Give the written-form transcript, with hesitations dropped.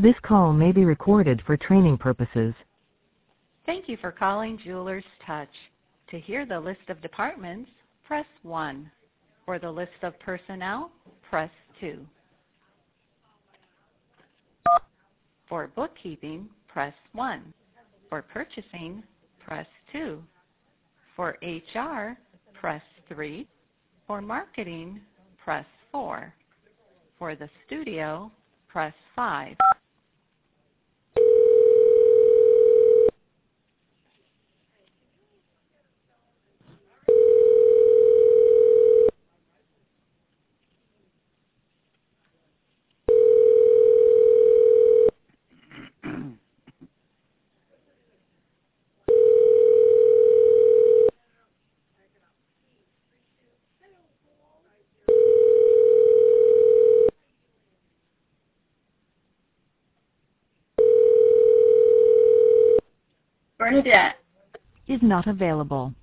This call may be recorded for training purposes. Thank you for calling Jewelers Touch. To hear the list of departments, press 1. For the list of personnel, press 2. For bookkeeping, press 1. For purchasing, press 2. For HR, press 3. For marketing, press 4. For the studio, press 5. Bernadette. Is not available.